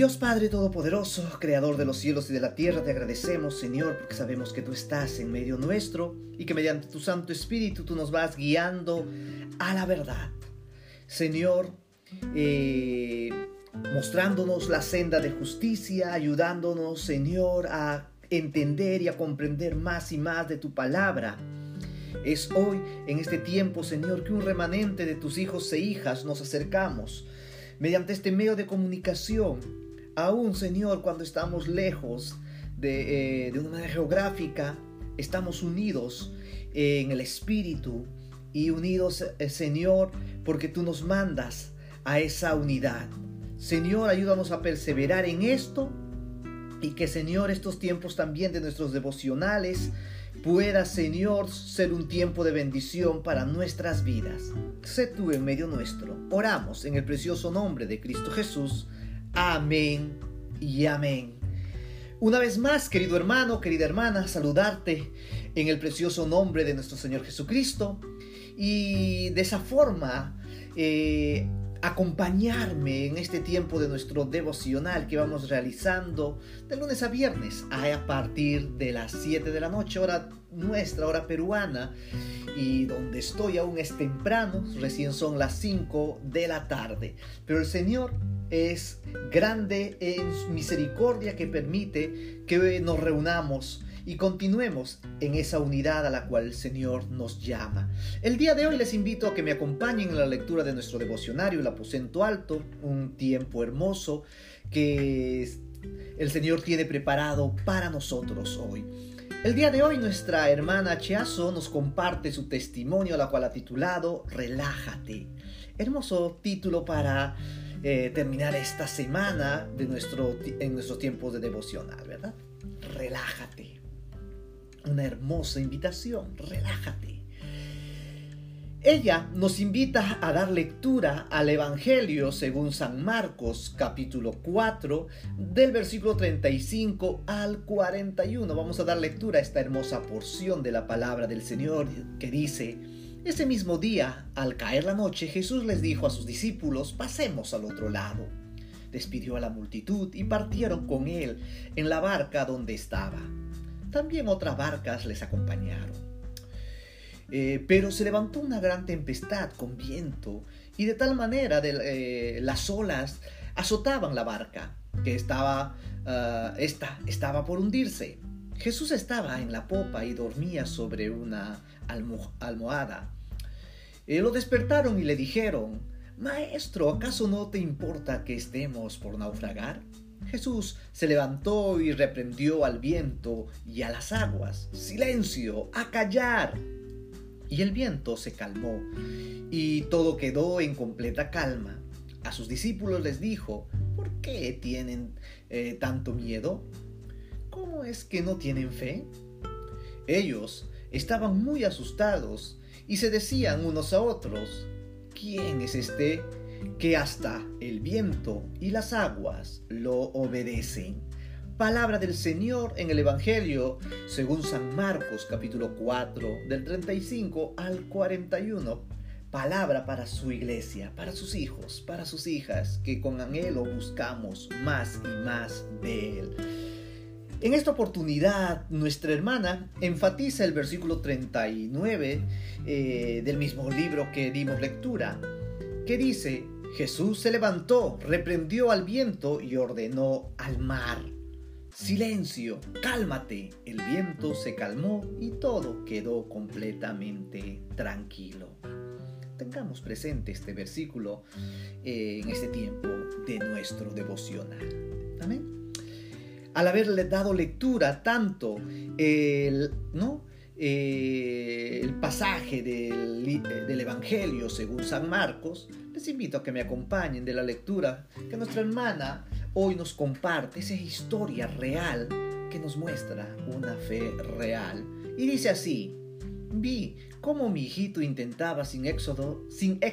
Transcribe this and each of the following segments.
Dios Padre Todopoderoso, Creador de los cielos y de la tierra, te agradecemos, Señor, porque sabemos que tú estás en medio nuestro y que mediante tu Santo Espíritu tú nos vas guiando a la verdad. Señor, mostrándonos la senda de justicia, ayudándonos, Señor, a entender y a comprender más y más de tu palabra. Es hoy, en este tiempo, Señor, que un remanente de tus hijos e hijas nos acercamos mediante este medio de comunicación, aún, Señor, cuando estamos lejos de una manera geográfica, estamos unidos en el Espíritu y unidos, Señor, porque tú nos mandas a esa unidad. Señor, ayúdanos a perseverar en esto y que, Señor, estos tiempos también de nuestros devocionales pueda, Señor, ser un tiempo de bendición para nuestras vidas. Sé tú en medio nuestro. Oramos en el precioso nombre de Cristo Jesús. Amén y amén. Una vez más, querido hermano, querida hermana, saludarte en el precioso nombre de nuestro Señor Jesucristo y de esa forma acompañarme en este tiempo de nuestro devocional que vamos realizando de lunes a viernes a partir de las 7 de la noche, hora nuestra, hora peruana, y donde estoy aún es temprano, recién son las 5 de la tarde, pero el Señor es grande en su misericordia que permite que nos reunamos y continuemos en esa unidad a la cual el Señor nos llama. El día de hoy les invito a que me acompañen en la lectura de nuestro devocionario, el aposento alto, un tiempo hermoso que el Señor tiene preparado para nosotros hoy. El día de hoy nuestra hermana Chiazo nos comparte su testimonio, la cual ha titulado Relájate. Hermoso título para terminar esta semana en nuestros tiempos de devocional, ¿verdad? Relájate. Una hermosa invitación, relájate. Ella nos invita a dar lectura al Evangelio según San Marcos, capítulo 4, del versículo 35 al 41. Vamos a dar lectura a esta hermosa porción de la palabra del Señor que dice: Ese mismo día, al caer la noche, Jesús les dijo a sus discípulos: pasemos al otro lado. Despidió a la multitud y partieron con él en la barca donde estaba. También otras barcas les acompañaron. Pero se levantó una gran tempestad con viento y de tal manera las olas azotaban la barca que estaba por hundirse. Jesús estaba en la popa y dormía sobre una almohada. Lo despertaron y le dijeron: Maestro, ¿acaso no te importa que estemos por naufragar? Jesús se levantó y reprendió al viento y a las aguas: ¡Silencio! ¡A callar! Y el viento se calmó y todo quedó en completa calma. A sus discípulos les dijo: ¿por qué tienen tanto miedo? ¿Cómo es que no tienen fe? Ellos estaban muy asustados y se decían unos a otros: ¿quién es este que hasta el viento y las aguas lo obedecen? Palabra del Señor en el Evangelio según San Marcos, capítulo 4, del 35 al 41. Palabra para su iglesia, para sus hijos, para sus hijas, que con anhelo buscamos más y más de Él. En esta oportunidad, nuestra hermana enfatiza el versículo 39 del mismo libro que dimos lectura, que dice: Jesús se levantó, reprendió al viento y ordenó al mar: silencio, cálmate. El viento se calmó y todo quedó completamente tranquilo. Tengamos presente este versículo en este tiempo de nuestro devocional. Amén. Al haberle dado lectura tanto el pasaje del Evangelio según San Marcos, les invito a que me acompañen de la lectura que nuestra hermana hoy nos comparte, esa historia real que nos muestra una fe real. Y dice así: vi cómo mi hijito intentaba sin éxito,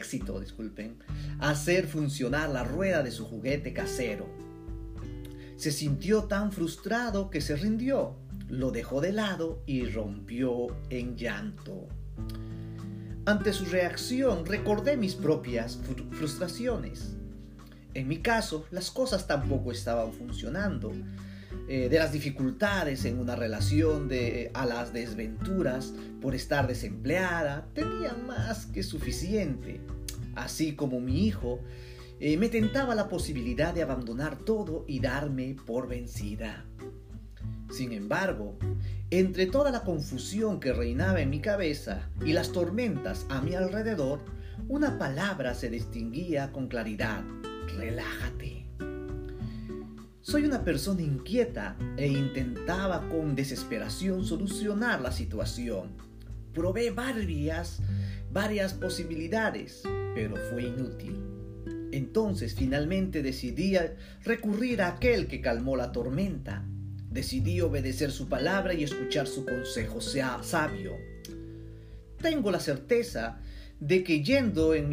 hacer funcionar la rueda de su juguete casero. Se sintió tan frustrado que se rindió, lo dejó de lado y rompió en llanto. Ante su reacción recordé mis propias frustraciones. En mi caso, las cosas tampoco estaban funcionando. De las dificultades en una relación a las desventuras por estar desempleada, tenía más que suficiente. Así como mi hijo, me tentaba la posibilidad de abandonar todo y darme por vencida. Sin embargo, entre toda la confusión que reinaba en mi cabeza y las tormentas a mi alrededor, una palabra se distinguía con claridad: relájate. Soy una persona inquieta e intentaba con desesperación solucionar la situación. Probé varias posibilidades, pero fue inútil. Entonces finalmente decidí recurrir a aquel que calmó la tormenta. Decidí obedecer su palabra y escuchar su consejo sabio. Tengo la certeza de que yendo en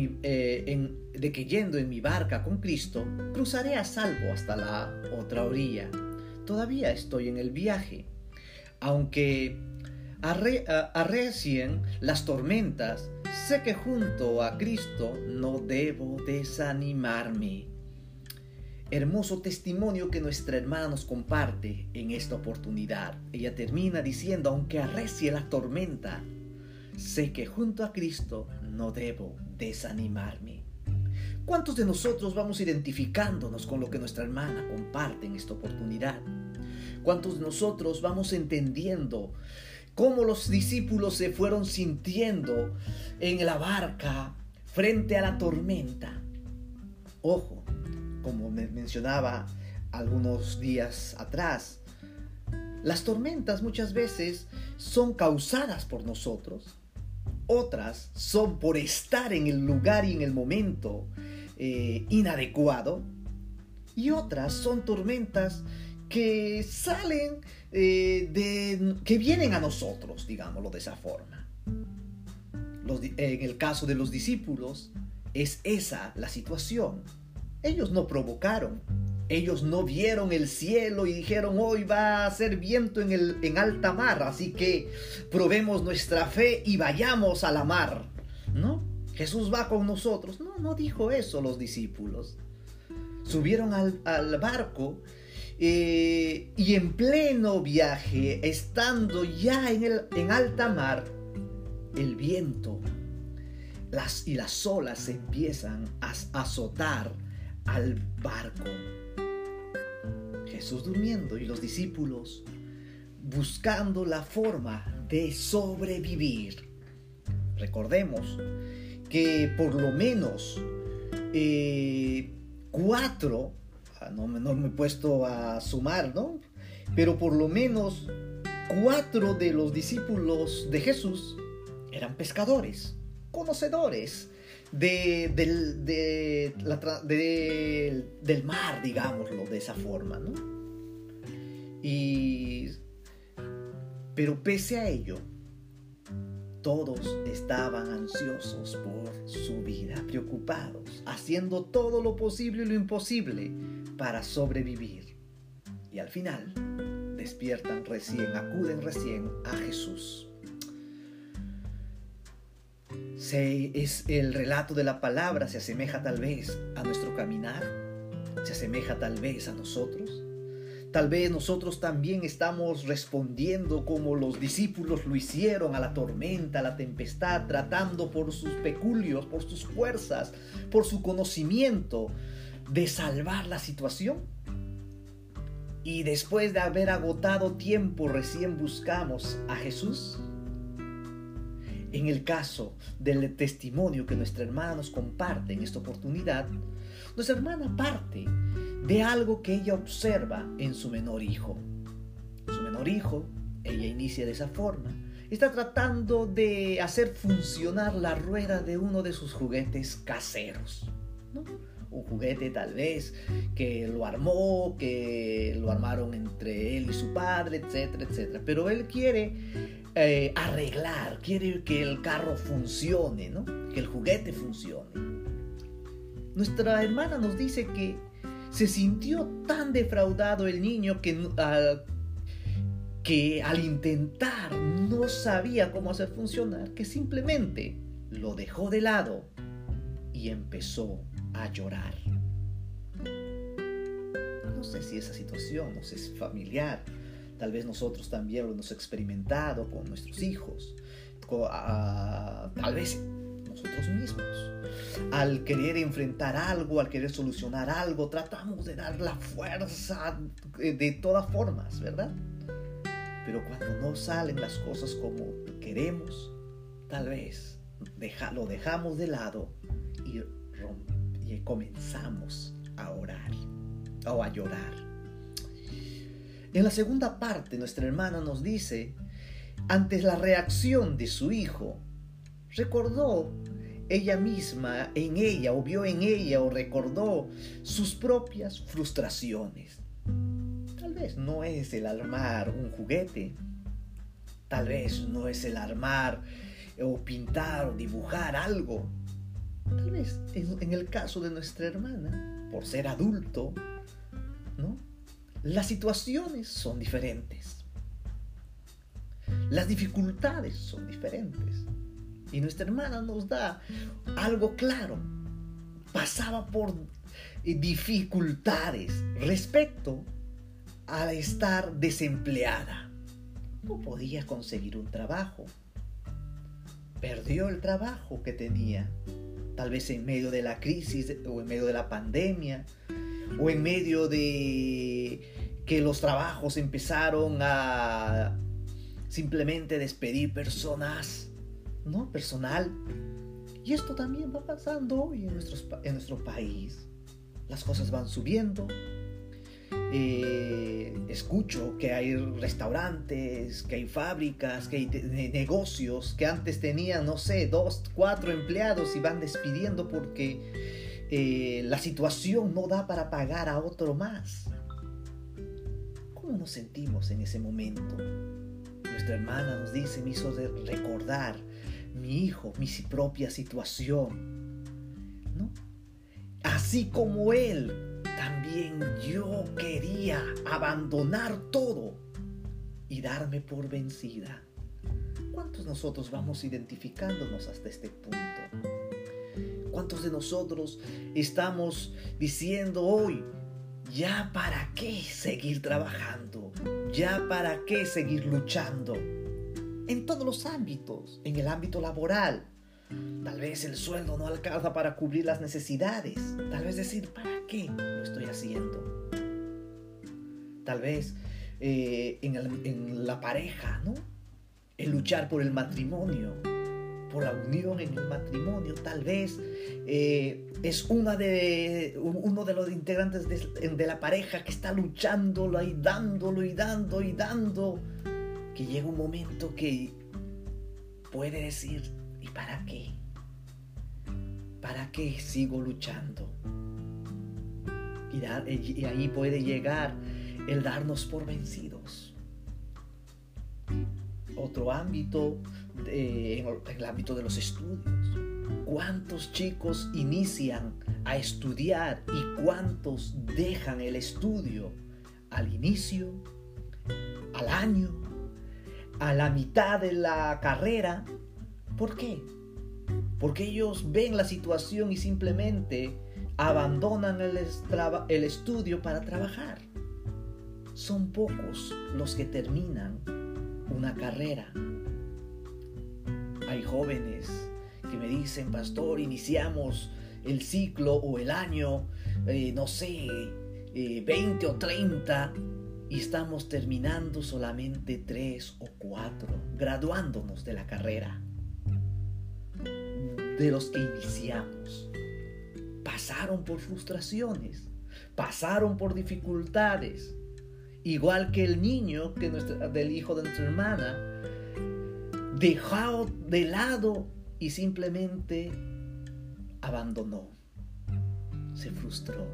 mi barca con Cristo, cruzaré a salvo hasta la otra orilla. Todavía estoy en el viaje. Aunque arrecien las tormentas, sé que junto a Cristo no debo desanimarme. Hermoso testimonio que nuestra hermana nos comparte en esta oportunidad. Ella termina diciendo: aunque arrecie la tormenta, sé que junto a Cristo no debo desanimarme. ¿Cuántos de nosotros vamos identificándonos con lo que nuestra hermana comparte en esta oportunidad? ¿Cuántos de nosotros vamos entendiendo cómo los discípulos se fueron sintiendo en la barca frente a la tormenta? Ojo, como mencionaba algunos días atrás, las tormentas muchas veces son causadas por nosotros. Otras son por estar en el lugar y en el momento inadecuado. Y otras son tormentas que salen, que vienen a nosotros, digámoslo de esa forma. En el caso de los discípulos, es esa la situación. Ellos no provocaron. Ellos no vieron el cielo y dijeron: hoy va a hacer viento en alta mar, así que probemos nuestra fe y vayamos a la mar. ¿No? Jesús va con nosotros. No dijo eso los discípulos. Subieron al barco y en pleno viaje, estando ya en alta mar, el viento y las olas se empiezan a azotar al barco. Jesús durmiendo y los discípulos buscando la forma de sobrevivir. Recordemos que por lo menos 4, no me he puesto a sumar, ¿no? Pero por lo menos 4 de los discípulos de Jesús eran pescadores, conocedores del mar, digámoslo de esa forma, ¿no? Pero pese a ello, todos estaban ansiosos por su vida, preocupados, haciendo todo lo posible y lo imposible para sobrevivir. Y al final acuden recién a Jesús. Es el relato de la palabra, se asemeja tal vez a nuestro caminar, se asemeja tal vez a nosotros. Tal vez nosotros también estamos respondiendo como los discípulos lo hicieron a la tormenta, a la tempestad, tratando por sus peculios, por sus fuerzas, por su conocimiento de salvar la situación. Y después de haber agotado tiempo, recién buscamos a Jesús. En el caso del testimonio que nuestra hermana nos comparte en esta oportunidad, nuestra hermana parte de algo que ella observa en su menor hijo. Su menor hijo, ella inicia de esa forma, está tratando de hacer funcionar la rueda de uno de sus juguetes caseros, ¿no? Un juguete tal vez que lo armaron entre él y su padre, etcétera, etcétera. Pero él quiere arreglar, quiere que el carro funcione, ¿no? Que el juguete funcione. Nuestra hermana nos dice que se sintió tan defraudado el niño que al intentar no sabía cómo hacer funcionar, que simplemente lo dejó de lado y empezó a llorar. sé si esa situación nos es familiar. Tal vez nosotros también lo hemos experimentado con nuestros hijos, tal vez nosotros mismos. Al querer enfrentar algo, al querer solucionar algo, tratamos de dar la fuerza de todas formas, ¿verdad? Pero cuando no salen las cosas como queremos, tal vez lo dejamos de lado y comenzamos a orar o a llorar. En la segunda parte, nuestra hermana nos dice, ante la reacción de su hijo, recordó ella misma en ella, o vio en ella, o recordó sus propias frustraciones. Tal vez no es el armar un juguete, tal vez no es el armar o pintar o dibujar algo. Tal vez en el caso de nuestra hermana, por ser adulto, ¿no? Las situaciones son diferentes. Las dificultades son diferentes. Y nuestra hermana nos da algo claro. Pasaba por dificultades respecto a estar desempleada. No podía conseguir un trabajo. Perdió el trabajo que tenía. Tal vez en medio de la crisis o en medio de la pandemia o en medio de que los trabajos empezaron a simplemente despedir personas, ¿no? Personal. Y esto también va pasando hoy en nuestro país. Las cosas van subiendo. Escucho que hay restaurantes, que hay fábricas, que hay negocios que antes tenían, 2, 4 empleados y van despidiendo porque la situación no da para pagar a otro más. ¿Cómo nos sentimos en ese momento? Nuestra hermana nos dice, me hizo recordar mi hijo, mi propia situación, ¿no? Así como él, también yo quería abandonar todo y darme por vencida. ¿Cuántos de nosotros vamos identificándonos hasta este punto? ¿Cuántos de nosotros estamos diciendo hoy, ya para qué seguir trabajando? ¿Ya para qué seguir luchando? En todos los ámbitos, en el ámbito laboral. Tal vez el sueldo no alcanza para cubrir las necesidades. Tal vez decir, ¿para qué lo estoy haciendo? Tal vez en la pareja, ¿no? El luchar por el matrimonio, por la unión en el matrimonio. Tal vez es uno de los integrantes de la pareja que está luchándolo y dándolo y dando y dando, que llega un momento que puede decir, ¿y para qué? ¿Para qué sigo luchando? Y ahí puede llegar el darnos por vencidos. Otro ámbito, en el ámbito de los estudios. ¿Cuántos chicos inician a estudiar y cuántos dejan el estudio al inicio, al año, a la mitad de la carrera? ¿Por qué? Porque ellos ven la situación y simplemente abandonan el estudio para trabajar. Son pocos los que terminan una carrera. Hay jóvenes que me dicen, pastor, iniciamos el ciclo o el año, 20 o 30, y estamos terminando solamente 3 o 4, graduándonos de la carrera. De los que iniciamos. Pasaron por frustraciones, pasaron por dificultades, igual que el niño del hijo de nuestra hermana, dejado de lado y simplemente abandonó, se frustró.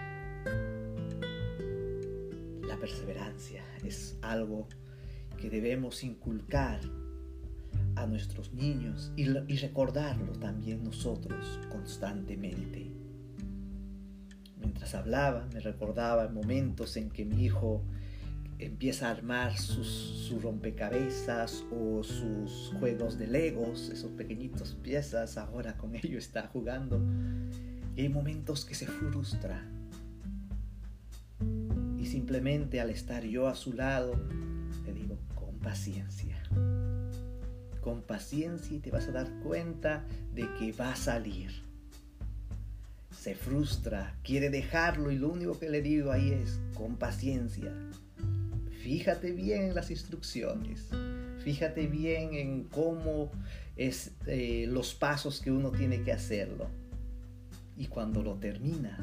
La perseverancia es algo que debemos inculcar a nuestros niños y recordarlo también nosotros constantemente. Mientras hablaba, me recordaba momentos en que mi hijo empieza a armar su rompecabezas o sus juegos de Legos, esos pequeñitos piezas, ahora con ello está jugando. Y hay momentos que se frustra. simplemente al estar yo a su lado, le digo, con paciencia. Con paciencia y te vas a dar cuenta de que va a salir. Se frustra, quiere dejarlo y lo único que le digo ahí es, con paciencia. Fíjate bien en las instrucciones. Fíjate bien en cómo es los pasos que uno tiene que hacerlo. Y cuando lo termina,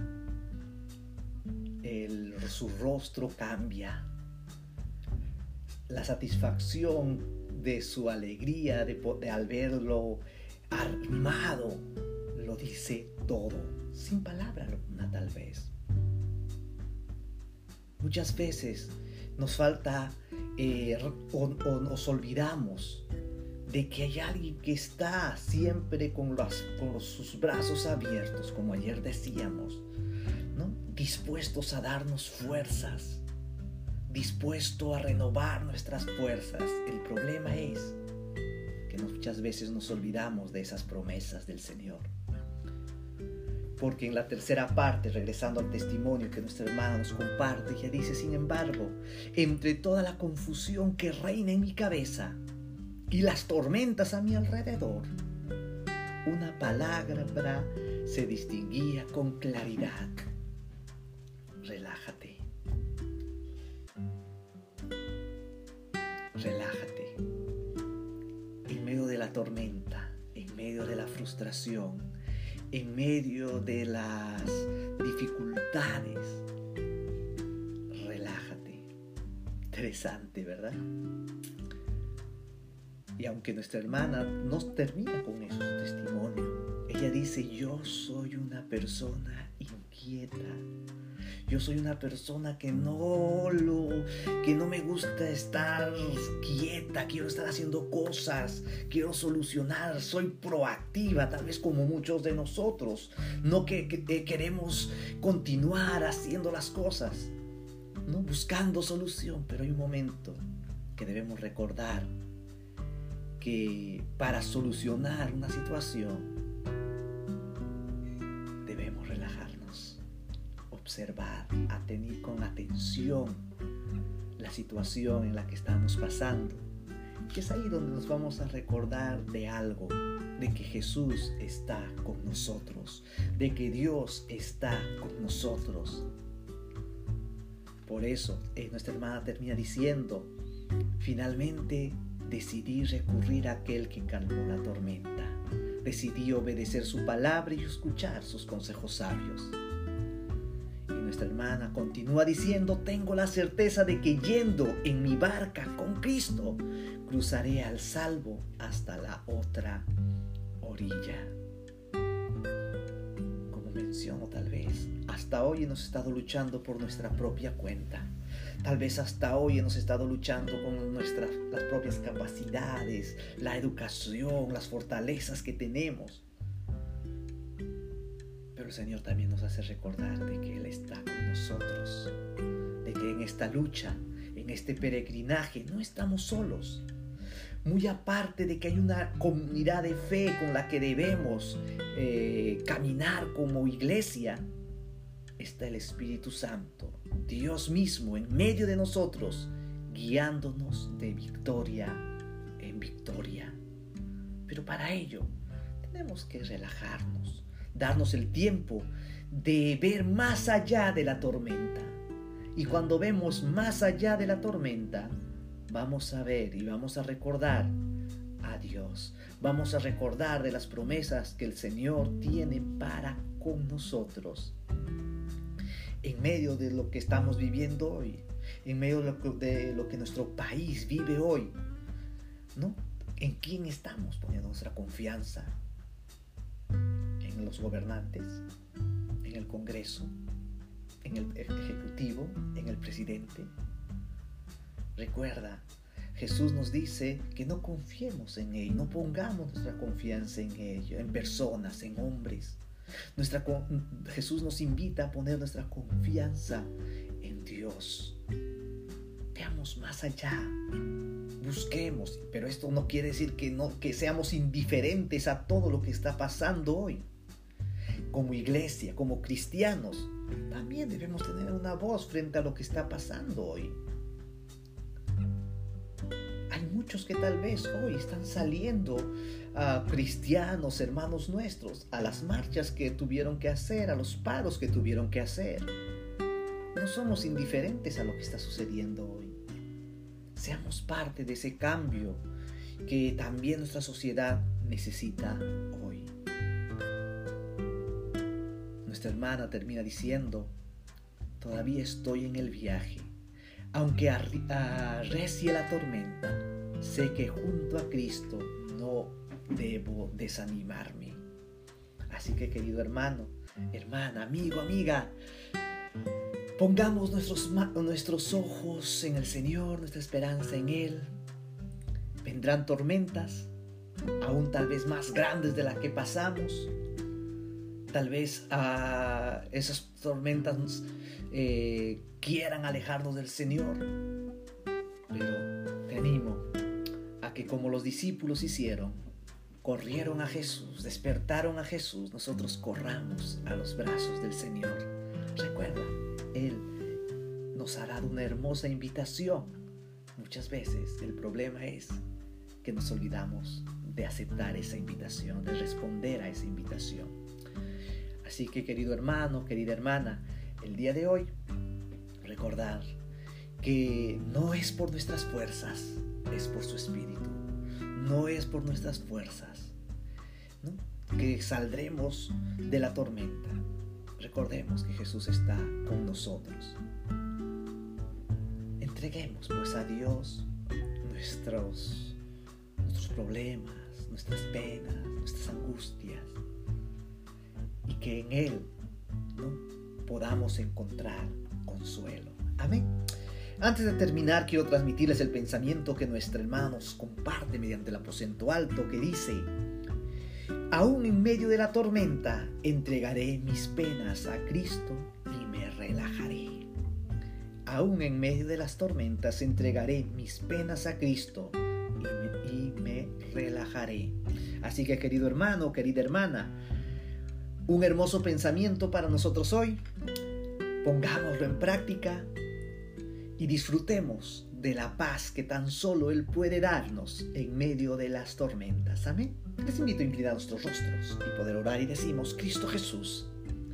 su rostro cambia. La satisfacción de su alegría de al verlo armado lo dice todo, sin palabras alguna tal vez. Muchas veces nos falta o nos olvidamos de que hay alguien que está siempre con sus brazos abiertos, como ayer decíamos, ¿no? Dispuestos a darnos fuerzas, dispuesto a renovar nuestras fuerzas. El problema es que muchas veces nos olvidamos de esas promesas del Señor. Porque en la tercera parte, regresando al testimonio que nuestra hermana nos comparte, ella dice, sin embargo, entre toda la confusión que reina en mi cabeza y las tormentas a mi alrededor, una palabra se distinguía con claridad. Relájate. Relájate. En medio de la tormenta, en medio de la frustración, en medio de las dificultades, relájate. Interesante, ¿verdad? Y aunque nuestra hermana no termina con eso su testimonio, ella dice, yo soy una persona inquieta. Yo soy una persona que no me gusta estar quieta, quiero estar haciendo cosas, quiero solucionar, soy proactiva, tal vez como muchos de nosotros, no que queremos continuar haciendo las cosas, ¿no? Buscando solución, pero hay un momento que debemos recordar que para solucionar una situación debemos relajarnos, observar, atender con atención la situación en la que estamos pasando, que es ahí donde nos vamos a recordar de algo, de que Jesús está con nosotros, de que Dios está con nosotros. Por eso nuestra hermana termina diciendo, finalmente decidí recurrir a aquel que calmó la tormenta. Decidí obedecer su palabra y escuchar sus consejos sabios. Y nuestra hermana continúa diciendo, tengo la certeza de que yendo en mi barca con Cristo, cruzaré al salvo hasta la otra orilla. Como menciono, tal vez, hasta hoy hemos estado luchando por nuestra propia cuenta. Tal vez hasta hoy hemos estado luchando con las propias capacidades, la educación, las fortalezas que tenemos. Pero el Señor también nos hace recordar de que Él está con nosotros, de que en esta lucha, en este peregrinaje, no estamos solos. Muy aparte de que hay una comunidad de fe con la que debemos caminar como iglesia, está el Espíritu Santo, Dios mismo en medio de nosotros, guiándonos de victoria en victoria. Pero para ello tenemos que relajarnos, darnos el tiempo de ver más allá de la tormenta. Y cuando vemos más allá de la tormenta, vamos a ver y vamos a recordar a Dios. Vamos a recordar de las promesas que el Señor tiene para con nosotros. En medio de lo que estamos viviendo hoy, en medio de lo que nuestro país vive hoy, ¿no? ¿En quién estamos poniendo nuestra confianza? ¿En los gobernantes? ¿En el Congreso? ¿En el Ejecutivo? ¿En el presidente? Recuerda, Jesús nos dice que no confiemos en ellos, no pongamos nuestra confianza en ellos, en personas, en hombres. Jesús nos invita a poner nuestra confianza en Dios. Veamos más allá, busquemos, pero esto no quiere decir que seamos indiferentes a todo lo que está pasando hoy. como iglesia, como cristianos, también debemos tener una voz frente a lo que está pasando hoy. Hay muchos que tal vez hoy están saliendo, cristianos, hermanos nuestros, a las marchas que tuvieron que hacer, a los paros que tuvieron que hacer. No somos indiferentes a lo que está sucediendo hoy. Seamos parte de ese cambio que también nuestra sociedad necesita hoy. Nuestra hermana termina diciendo: todavía estoy en el viaje. Aunque arrecie la tormenta, sé que junto a Cristo no debo desanimarme. Así que, querido hermano, hermana, amigo, amiga, pongamos nuestros ojos en el Señor, nuestra esperanza en Él. Vendrán tormentas, aún tal vez más grandes de las que pasamos. Tal vez esas tormentas quieran alejarnos del Señor. Pero te animo a que, como los discípulos hicieron, corrieron a Jesús, despertaron a Jesús, nosotros corramos a los brazos del Señor. Recuerda, Él nos ha dado una hermosa invitación. Muchas veces el problema es que nos olvidamos de aceptar esa invitación, de responder a esa invitación. Así que, querido hermano, querida hermana, el día de hoy, recordar que no es por nuestras fuerzas, es por su Espíritu. No es por nuestras fuerzas, ¿no?, que saldremos de la tormenta. Recordemos que Jesús está con nosotros. Entreguemos pues a Dios nuestros problemas, nuestras penas, nuestras angustias, y que en Él, ¿no?, podamos encontrar consuelo. Amén. Antes de terminar, quiero transmitirles el pensamiento que nuestro hermano nos comparte mediante el aposento alto, que dice: aún en medio de la tormenta entregaré mis penas a Cristo y me relajaré. Aún en medio de las tormentas entregaré mis penas a Cristo y me relajaré. Así que, querido hermano, querida hermana, un hermoso pensamiento para nosotros hoy. Pongámoslo en práctica y disfrutemos de la paz que tan solo Él puede darnos en medio de las tormentas. Amén. Les invito a inclinar nuestros rostros y poder orar, y decimos: Cristo Jesús,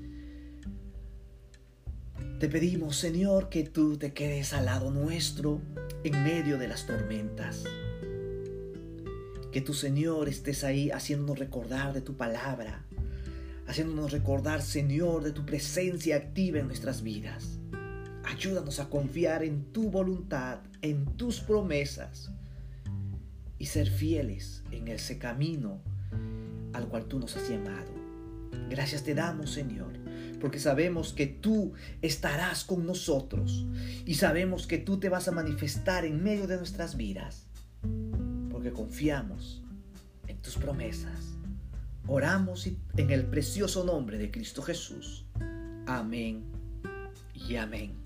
te pedimos, Señor, que tú te quedes al lado nuestro en medio de las tormentas. Que tú, Señor, estés ahí haciéndonos recordar de tu palabra, haciéndonos recordar, Señor, de tu presencia activa en nuestras vidas. Ayúdanos a confiar en tu voluntad, en tus promesas, y ser fieles en ese camino al cual tú nos has llamado. Gracias te damos, Señor, porque sabemos que tú estarás con nosotros y sabemos que tú te vas a manifestar en medio de nuestras vidas, porque confiamos en tus promesas. Oramos en el precioso nombre de Cristo Jesús. Amén y amén.